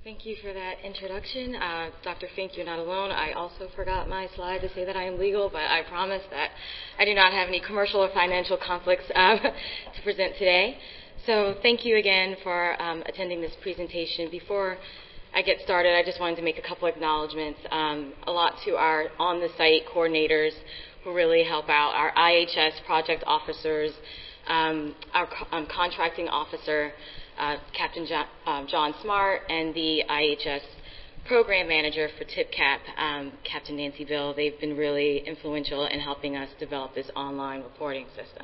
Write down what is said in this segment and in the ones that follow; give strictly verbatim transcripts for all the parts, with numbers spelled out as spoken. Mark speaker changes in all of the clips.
Speaker 1: Thank you for that introduction. Uh, Doctor Fink, you're not alone. I also forgot my slide to say that I am legal, but I promise that I do not have any commercial or financial conflicts uh, to present today. So thank you again for um, attending this presentation. Before I get started, I just wanted to make a couple acknowledgments. Um, a lot to our on-the-site coordinators who really help out, our I H S project officers, um, our co- um, contracting officer, Uh, Captain John, um, John Smart, and the I H S program manager for TIPCAP, um, Captain Nancy Bill. They've been really influential in helping us develop this online reporting system.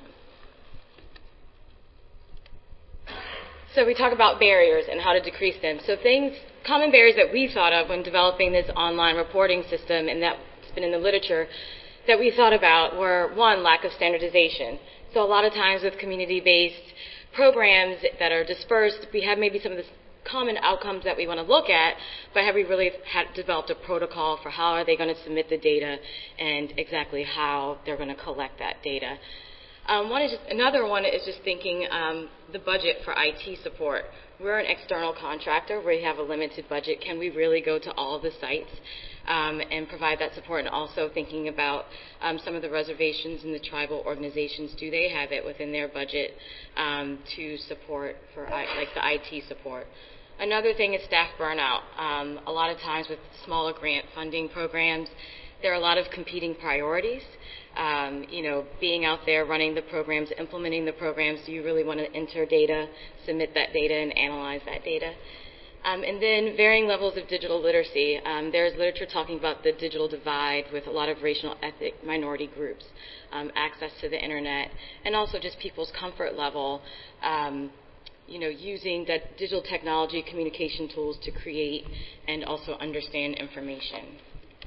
Speaker 1: So we talk about barriers and how to decrease them. So things, common barriers that we thought of when developing this online reporting system, and that's been in the literature, that we thought about were, one, lack of standardization. So a lot of times with community-based programs that are dispersed, we have maybe some of the common outcomes that we want to look at, but have we really had developed a protocol for how are they going to submit the data and exactly how they're going to collect that data. Um, one is just, another one is just thinking um, the budget for I T support. We're an external contractor. We have a limited budget. Can we really go to all of the sites um, and provide that support? And also thinking about um, some of the reservations and the tribal organizations. Do they have it within their budget um, to support for I, like the I T support? Another thing is staff burnout. Um, a lot of times with smaller grant funding programs, there are a lot of competing priorities. Um, you know, being out there running the programs, implementing the programs, do you really want to enter data, submit that data, and analyze that data? Um, and then varying levels of digital literacy. Um, there's literature talking about the digital divide with a lot of racial ethnic minority groups, um, access to the internet, and also just people's comfort level, um, you know, using that digital technology communication tools to create and also understand information.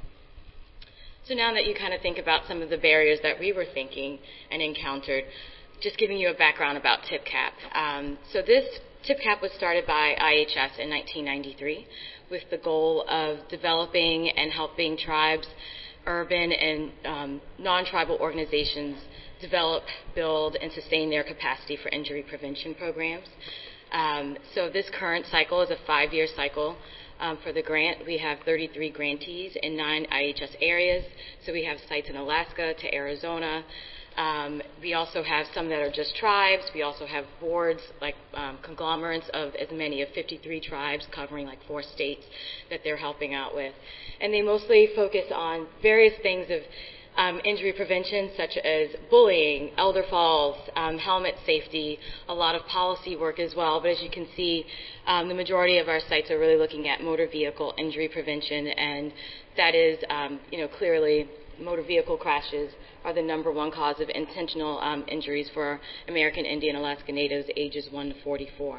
Speaker 1: So now that you kind of think about some of the barriers that we were thinking and encountered, just giving you a background about TIPCAP. Um, so this TIPCAP was started by I H S in nineteen ninety-three with the goal of developing and helping tribes, urban and um, non-tribal organizations develop, build, and sustain their capacity for injury prevention programs. Um, so this current cycle is a five-year cycle. Um, for the grant, we have thirty-three grantees in nine I H S areas. So we have sites in Alaska to Arizona. Um, we also have some that are just tribes. We also have boards, like um, conglomerates of as many of fifty-three tribes covering like four states that they're helping out with. And they mostly focus on various things of Um, injury prevention, such as bullying, elder falls, um, helmet safety, a lot of policy work as well. But as you can see, um, the majority of our sites are really looking at motor vehicle injury prevention, and that is, um, you know, clearly motor vehicle crashes are the number one cause of intentional um, injuries for American Indian Alaska Natives ages one to forty-four.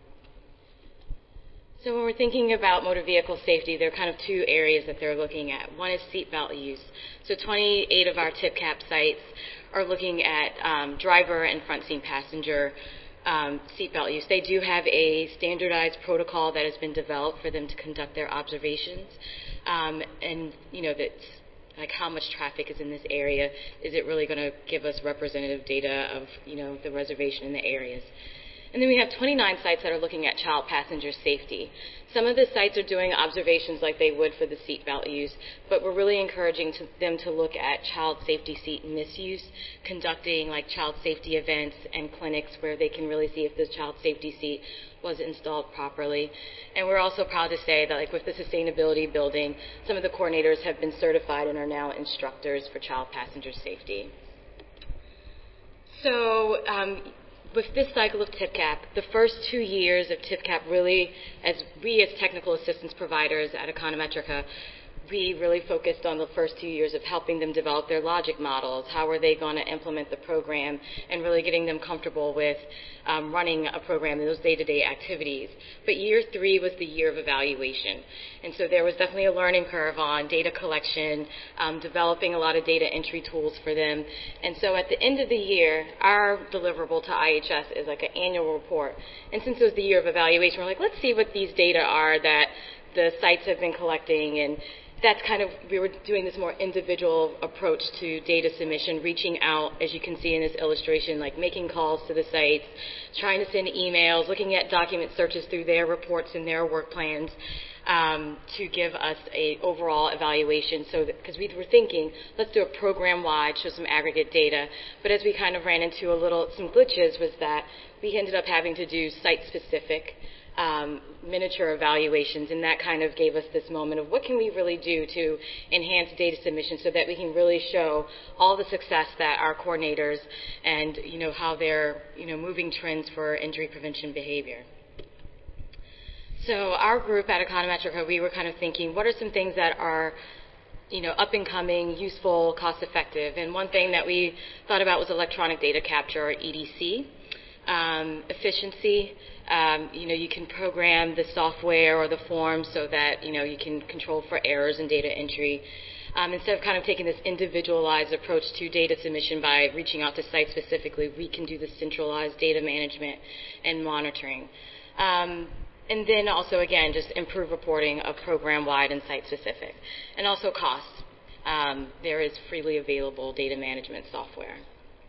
Speaker 1: So when we're thinking about motor vehicle safety, there are kind of two areas that they're looking at. One is seatbelt use. So twenty-eight of our TIPCAP sites are looking at um, driver and front seat passenger um, seatbelt use. They do have a standardized protocol that has been developed for them to conduct their observations. Um, and, you know, that's like how much traffic is in this area. Is it really going to give us representative data of, you know, the reservation in the areas? And then we have twenty-nine sites that are looking at child passenger safety. Some of the sites are doing observations like they would for the seatbelt use, but we're really encouraging to them to look at child safety seat misuse, conducting like child safety events and clinics where they can really see if the child safety seat was installed properly. And we're also proud to say that like with the sustainability building, some of the coordinators have been certified and are now instructors for child passenger safety. So, um, with this cycle of TIPCAP, the first two years of TIPCAP really, as we as technical assistance providers at Econometrica, we really focused on the first two years of helping them develop their logic models. How are they going to implement the program and really getting them comfortable with um, running a program and those day-to-day activities. But year three was the year of evaluation. And so there was definitely a learning curve on data collection, um, developing a lot of data entry tools for them. And so at the end of the year, our deliverable to I H S is like an annual report. And since it was the year of evaluation, we're like, let's see what these data are that the sites have been collecting. And that's kind of, we were doing this more individual approach to data submission, reaching out, as you can see in this illustration, like making calls to the sites, trying to send emails, looking at document searches through their reports and their work plans um, to give us a overall evaluation. So, because we were thinking, let's do a program-wide, show some aggregate data. But as we kind of ran into a little, some glitches was that we ended up having to do site-specific Um, miniature evaluations, and that kind of gave us this moment of what can we really do to enhance data submission so that we can really show all the success that our coordinators and you know how they're you know moving trends for injury prevention behavior. So our group at Econometrica, we were kind of thinking, what are some things that are you know up and coming, useful, cost effective? And one thing that we thought about was electronic data capture, or E D C. Um, efficiency, um, you know, you can program the software or the form so that, you know, you can control for errors in data entry. Um, instead of kind of taking this individualized approach to data submission by reaching out to sites specifically, we can do the centralized data management and monitoring. Um, and then also, again, just improve reporting of program-wide and site-specific. And also costs. Um, there is freely available data management software.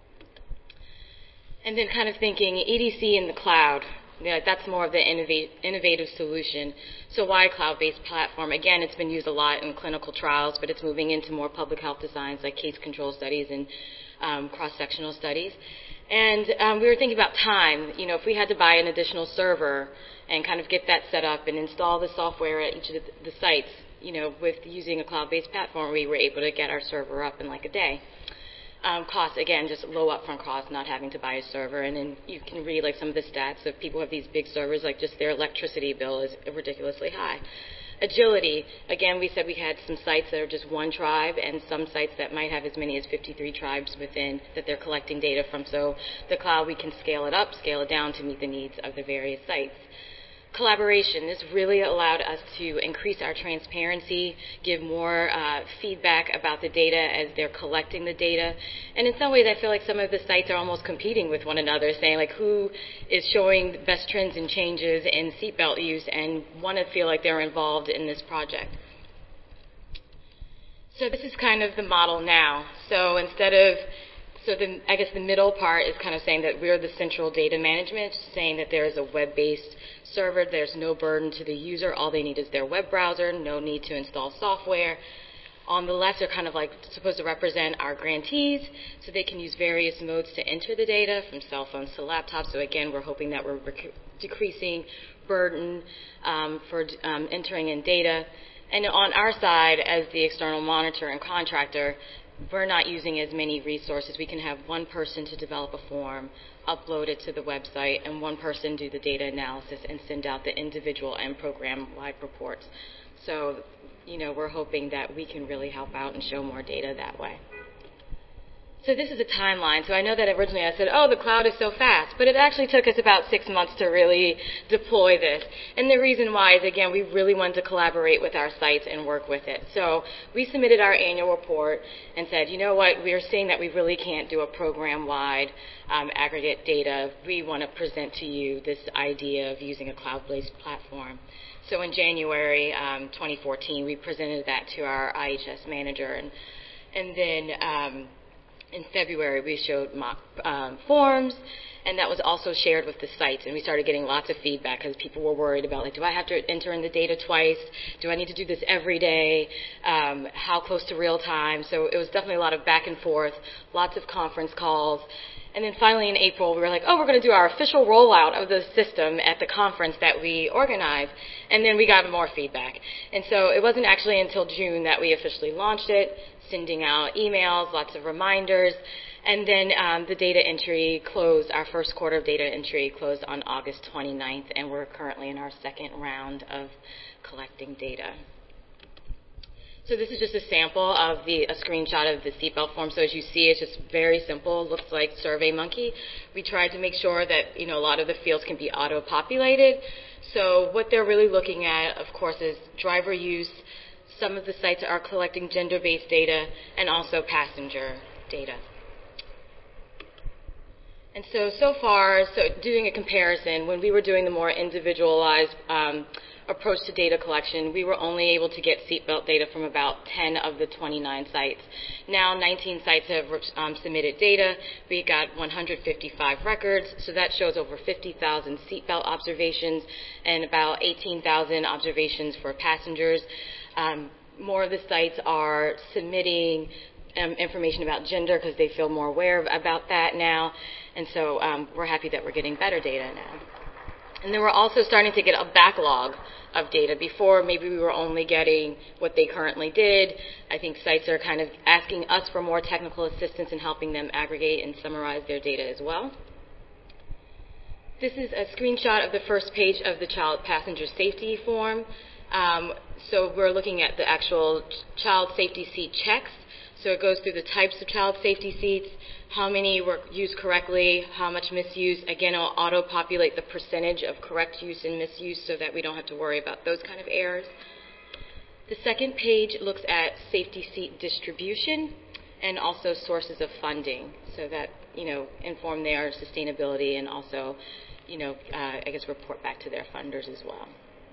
Speaker 1: And then kind of thinking E D C in the cloud, you know, that's more of the innovate, innovative solution. So why a cloud-based platform? Again, it's been used a lot in clinical trials, but it's moving into more public health designs like case control studies and um, cross-sectional studies. And um, we were thinking about time. You know, if we had to buy an additional server and kind of get that set up and install the software at each of the, the sites, you know, with using a cloud-based platform, we were able to get our server up in like a day. Um, cost, again, just low upfront cost, not having to buy a server. And then you can read like some of the stats of people who have these big servers, like just their electricity bill is ridiculously high. Agility, again, we said we had some sites that are just one tribe and some sites that might have as many as fifty-three tribes within that they're collecting data from. So the cloud, we can scale it up, scale it down to meet the needs of the various sites. Collaboration. This really allowed us to increase our transparency, give more uh, feedback about the data as they're collecting the data. And in some ways, I feel like some of the sites are almost competing with one another, saying like who is showing the best trends and changes in seatbelt use and want to feel like they're involved in this project. So this is kind of the model now. So instead of So the, I guess the middle part is kind of saying that we're the central data management, saying that there is a web-based server. There's no burden to the user. All they need is their web browser, no need to install software. On the left are kind of like supposed to represent our grantees, so they can use various modes to enter the data, from cell phones to laptops. So again, we're hoping that we're rec- decreasing burden um, for um, entering in data. And on our side, as the external monitor and contractor, we're not using as many resources. We can have one person to develop a form, upload it to the website, and one person do the data analysis and send out the individual and program-wide reports. So, you know, we're hoping that we can really help out and show more data that way. So this is a timeline. So I know that originally I said, oh, the cloud is so fast, but it actually took us about six months to really deploy this. And the reason why is, again, we really wanted to collaborate with our sites and work with it. So we submitted our annual report and said, you know what, we are seeing that we really can't do a program-wide um, aggregate data. We want to present to you this idea of using a cloud-based platform. So in January um, twenty fourteen, we presented that to our I H S manager, and, and then um, in February, we showed mock um, forms, and that was also shared with the sites. And we started getting lots of feedback because people were worried about, like, do I have to enter in the data twice? Do I need to do this every day? Um, how close to real time? So it was definitely a lot of back and forth, lots of conference calls. And then finally in April, we were like, oh, we're going to do our official rollout of the system at the conference that we organized. And then we got more feedback. And so it wasn't actually until June that we officially launched it, sending out emails, lots of reminders. And then um, the data entry closed, our first quarter of data entry closed on August twenty-ninth, and we're currently in our second round of collecting data. So this is just a sample of the, a screenshot of the seatbelt form. So as you see, it's just very simple. It looks like SurveyMonkey. We tried to make sure that, you know, a lot of the fields can be auto-populated. So what they're really looking at, of course, is driver use. Some of the sites are collecting gender-based data and also passenger data. And so, so far, so doing a comparison, when we were doing the more individualized um, approach to data collection, we were only able to get seatbelt data from about ten of the twenty-nine sites. Now, nineteen sites have um, submitted data. We got one hundred fifty-five records, so that shows over fifty thousand seatbelt observations and about eighteen thousand observations for passengers. Um, more of the sites are submitting um, information about gender because they feel more aware of, about that now, and so um, we're happy that we're getting better data now. And then we're also starting to get a backlog of data. Before, maybe we were only getting what they currently did. I think sites are kind of asking us for more technical assistance in helping them aggregate and summarize their data as well. This is a screenshot of the first page of the child passenger safety form. Um, so we're looking at the actual child safety seat checks. So it goes through the types of child safety seats, how many were used correctly, how much misuse. Again, it'll auto-populate the percentage of correct use and misuse so that we don't have to worry about those kind of errors. The second page looks at safety seat distribution and also sources of funding so that, you know, inform their sustainability and also, you know, uh, I guess report back to their funders as well.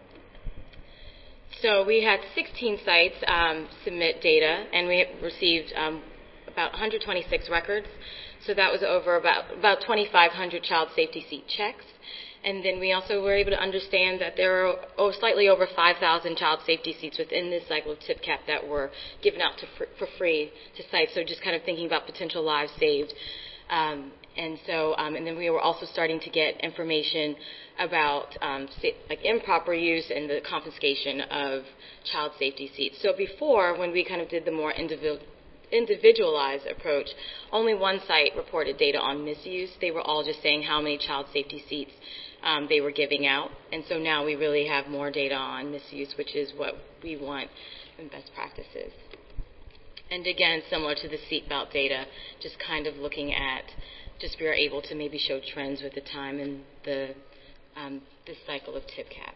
Speaker 1: So we had sixteen sites um, submit data, and we received um, about one hundred twenty-six records. So that was over about, about twenty-five hundred child safety seat checks. And then we also were able to understand that there are oh, slightly over five thousand child safety seats within this cycle of TIPCAP that were given out to fr for free to sites. So just kind of thinking about potential lives saved. Um, and so, um, and then we were also starting to get information about um, like improper use and the confiscation of child safety seats. So before, when we kind of did the more individual individualized approach, only one site reported data on misuse. They were all just saying how many child safety seats um, they were giving out. And so now we really have more data on misuse, which is what we want in best practices. And again, similar to the seatbelt data, just kind of looking at, just we are able to maybe show trends with the time and the um, this cycle of TIPCAP.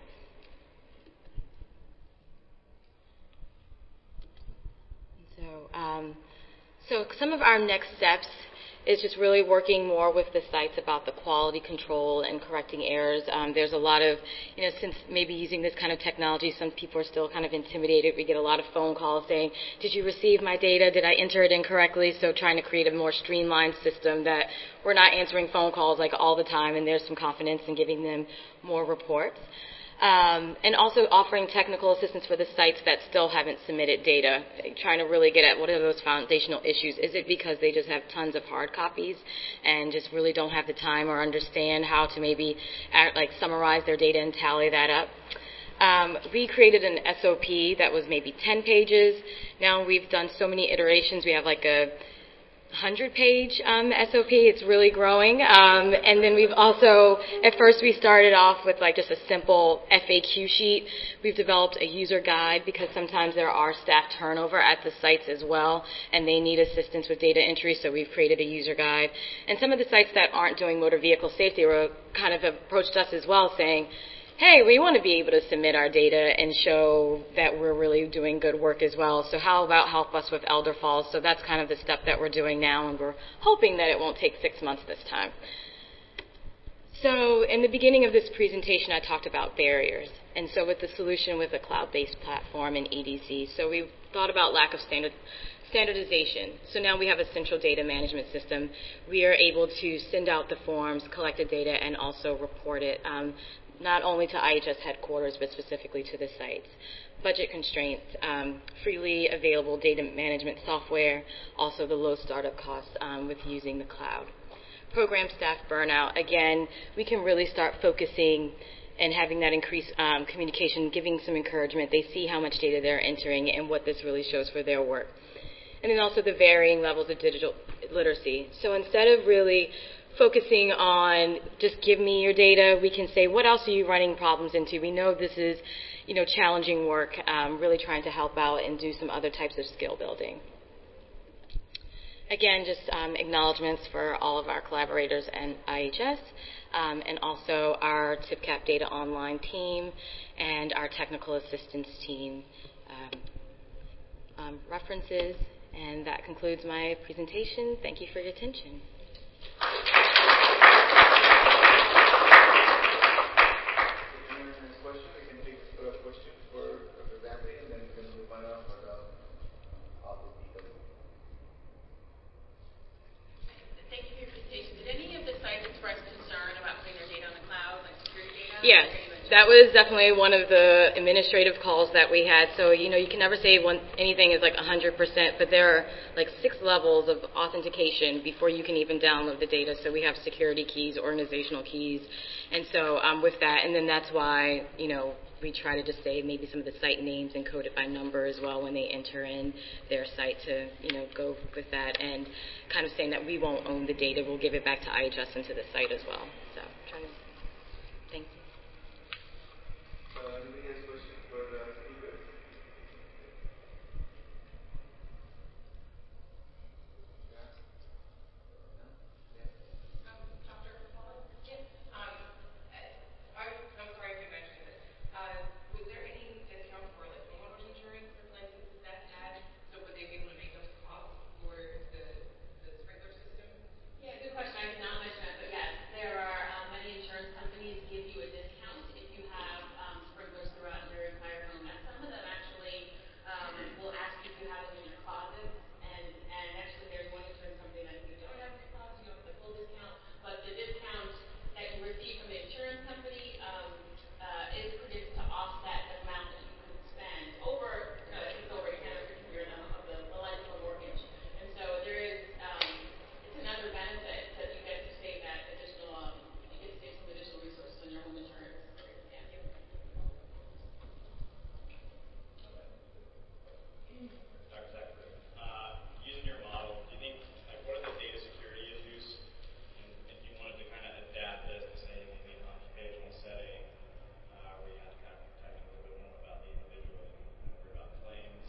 Speaker 1: So, um, so some of our next steps is just really working more with the sites about the quality control and correcting errors. Um, there's a lot of, you know, since maybe using this kind of technology, some people are still kind of intimidated. We get a lot of phone calls saying, did you receive my data? Did I enter it incorrectly? So trying to create a more streamlined system that we're not answering phone calls like all the time, and there's some confidence in giving them more reports. Um, and also offering technical assistance for the sites that still haven't submitted data, trying to really get at what are those foundational issues. Is it because they just have tons of hard copies and just really don't have the time or understand how to maybe act, like summarize their data and tally that up? Um, we created an S O P that was maybe ten pages. Now we've done so many iterations. We have like a hundred page um, S O P. It's really growing. Um, and then we've also, at first we started off with like just a simple F A Q sheet. We've developed a user guide because sometimes there are staff turnover at the sites as well, and they need assistance with data entry, so we've created a user guide. And some of the sites that aren't doing motor vehicle safety were kind of approached us as well saying, hey, we want to be able to submit our data and show that we're really doing good work as well. So how about help us with Elder Falls? So that's kind of the step that we're doing now, and we're hoping that it won't take six months this time. So in the beginning of this presentation, I talked about barriers. And so with the solution with a cloud-based platform and E D C, so we thought about lack of standard standardization. So now we have a central data management system. We are able to send out the forms, collect the data, and also report it. Um, not only to I H S headquarters, but specifically to the sites. Budget constraints, um, freely available data management software, also the low startup costs um, with using the cloud. Program staff burnout, again, we can really start focusing and having that increased um, communication, giving some encouragement. They see how much data they're entering and what this really shows for their work. And then also the varying levels of digital literacy. So instead of really focusing on just give me your data, we can say what else are you running problems into. We know this is, you know, challenging work, um, really trying to help out and do some other types of skill building. Again, just um, acknowledgments for all of our collaborators and I H S, um, and also our TIPCAP Data Online team and our technical assistance team. Um, um, references, and that concludes my presentation. Thank you for your attention. Yes, that was definitely one of the administrative calls that we had. So, you know, you can never say one, anything is like one hundred percent, but there are like six levels of authentication before you can even download the data. So we have security keys, organizational keys, and so um, with that, and then that's why, you know, we try to just say maybe some of the site names encoded by number as well when they enter in their site to, you know, go with that, and kind of saying that we won't own the data. We'll give it back to I H S and to the site as well. So, trying to, thank you.
Speaker 2: Uh, anybody has questions for the speakers? Yeah. No? Yeah.
Speaker 3: Um, Doctor Paul? Yes. Um, I, I'm sorry if you mentioned it. Uh, was there any discount for like homeowners insurance for places that had? So would they be able to make those costs for the the sprinkler system?
Speaker 4: Yeah, good question. I did not mention that, but yes, there are um, many insurance companies give you a discount if you have um, sprinklers throughout your entire home. And some of them actually um, will ask if you have them in your closets. And, and actually, there's one insurance company that if you don't have your closet, you don't get the full discount. But the discount that you receive from the insurance company um, uh, is predicted to offset the amount that you could spend over, uh, I think it's over ten or fifteen years of the, the life of a mortgage. And so there is, um, it's another benefit that you get to save that additional, um, you get to save some additional resources on your home insurance. Yeah.
Speaker 5: Doctor Zachary, uh, using your model, do you think, like, what are the data security issues? And if you wanted to kind of adapt this to say maybe an occupational setting, uh, where you have to kind of protect a little bit more about the individual and worry about claims,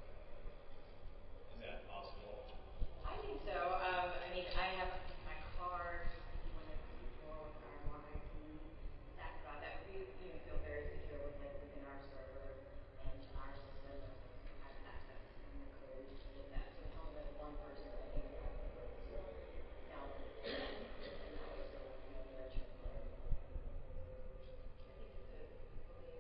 Speaker 5: is that possible?
Speaker 6: I think so. Um, I mean, I have my car, one of before with our log I D, that's about that. We even feel very secure with like within our server and our system of having access and the code with that. So telling like one person that they have the code to download it and that would still be very transparent. I think it's a fully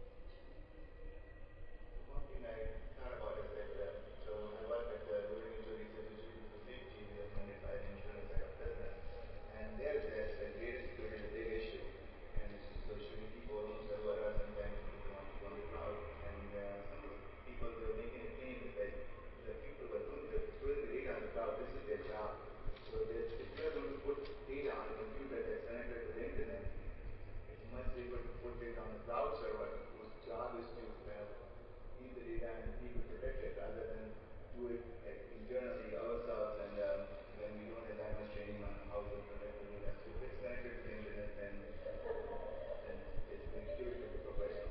Speaker 2: One thing I thought about is that, uh, so I work at the Building Utility Solutions for Safety. We are funded by the insurance side of business. And there, there's uh, data security is a big issue. And so should we keep our own server or sometimes people want to go on the cloud? And uh, some of the people who are making a claim is that the people who are doing the, storing the data on the cloud, this is their job. So that if you are going to put data on a computer that's connected to the internet, it must be able to put it on a cloud server whose job is to kind of keep the data and keep it protected rather than do it like, internally ourselves and um, then we don't have that much training on how to protect the data. So if it's connected to the internet, then, then it's, it's, the security will be progressed.